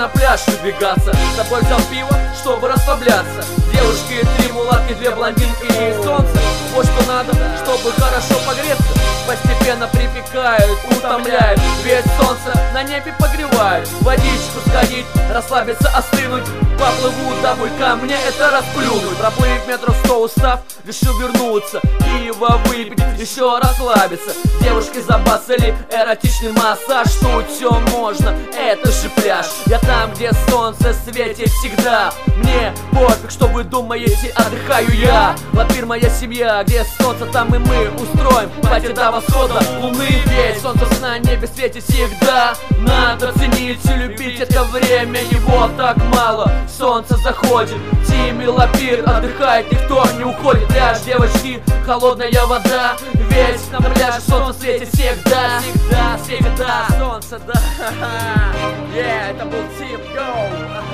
на пляж выдвигаться. С собой взял пиво, чтобы расслабляться. Девушки, 3 мулатки, 2 блондинки и солнце. Вот что надо, чтобы хорошо погреться. Постепенно припекают, утомляют. Ведь солнце на небе погревает. Водичку сходить, расслабиться, остынуть. Поплыву домой, ко мне это расплюнуть. Проплыв метров 100 устав, решил вернуться. Пиво выпить, еще расслабиться. Девушки забацали эротичный массаж. Тут все можно, это же пляж. Я там, где солнце светит всегда. Мне пофиг, что вы думаете, отдыхаю я. Лапир моя семья, где солнце, там и мы устроим пати до восхода луны. Ведь солнце на небе светит всегда. Надо ценить и любить это время, его так мало. Солнце заходит, Тимми Лапир отдыхает, никто не уходит. Пляж, девочки, холодная вода. Ведь на пляже солнце светит всегда. Всегда светит, да, солнце, да. Это был Тим, йоу.